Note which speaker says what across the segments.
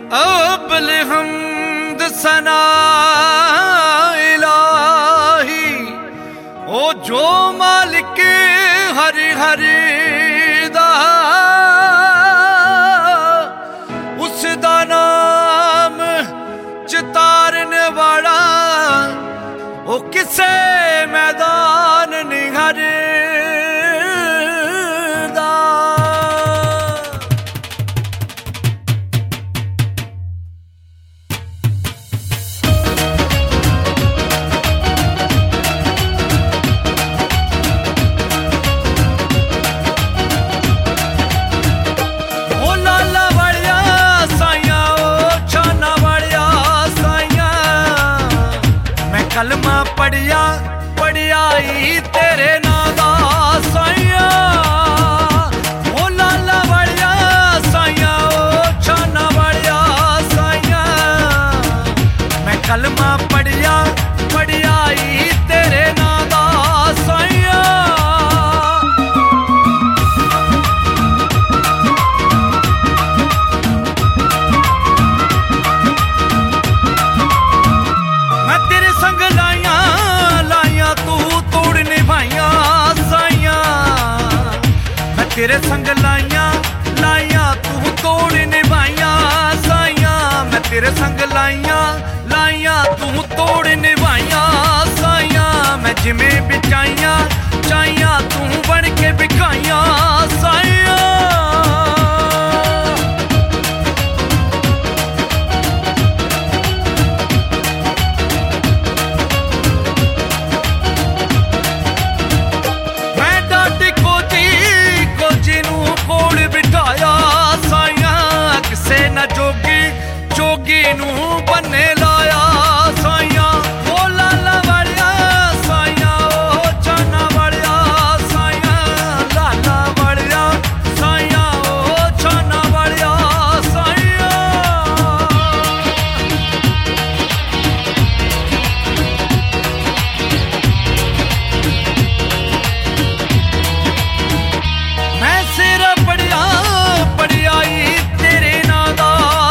Speaker 1: अब्ल हमद सना इलाही ओ जो मालिक हरि हरि दा उस दा नाम चितारन वाला ओ किसे मैदान निहर कलमा पढ़िया पढ़ियाई तेरे नादा साइया ओ लाला बड़िया साइया ओ छाना बड़िया साइया मैं कलमा पढ़िया पढ़ियाई तेरे नादा साइया मैं तेरे संग लाइया तू तोड़ निभाइया साइया मैं तेरे संग लाइया तू तोड़ निभाइया साइया मैं तेरे संग लाइया तू तोड़ निभाइया साइया मैं जिमें बिछाइया चाहिया तू बन के बिखाइया साइया जोगी नू बन्ने लाया साइया ओ लाला बड़िया साइया ओ छाना बड़िया साइया लाला बड़िया साइया ओ छाना बड़िया साइया मैं सिर बढ़िया बढ़ियाई तेरे नादा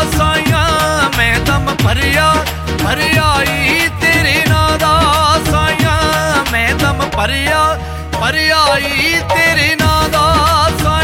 Speaker 1: भरियाई तेरे नादा साइया मैं दम भरियाई तेरे नादा साइया